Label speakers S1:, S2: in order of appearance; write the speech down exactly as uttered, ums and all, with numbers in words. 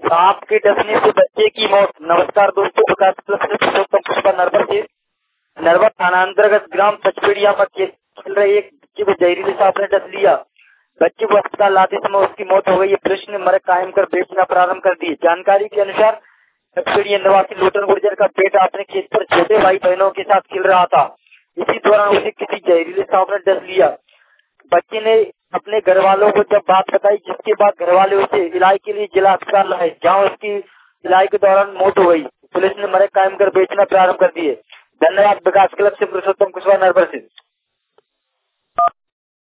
S1: सांप के डसने से बच्चे की मौत। नमस्कार दोस्तों, विकास क्लब से पुरुषोत्तम पुष्पा नरवर से नरवर थाना अंतर्गत ग्राम पचपेड़िया पर चल रहे एक बच्चे को जहरीले सांप ने डस लिया। बच्चे को अस्पताल लाते समय उसकी मौत हो गई। पुलिस ने मृत कायम कर बेचना प्रारंभ कर दी। जानकारी के अनुसार पचपेड़िया निवासी लोटन गुर्जर का बेटा अपने खेत पर छोटे भाई बहनों के साथ खेल रहा था। इसी दौरान उसे किसी जहरीले सांप ने डस लिया। बच्चे ने अपने घर वालों को जब बात बताई, जिसके बाद घर वाले उसे इलाज के लिए जिला अस्पताल लाए, जहां उसकी इलाज के दौरान मौत हो गई। पुलिस ने मृत कायम कर बेचना प्रारंभ कर दिए। धन्यवाद। विकास क्लब से पुरुषोत्तम कुशवाहा नरवर से।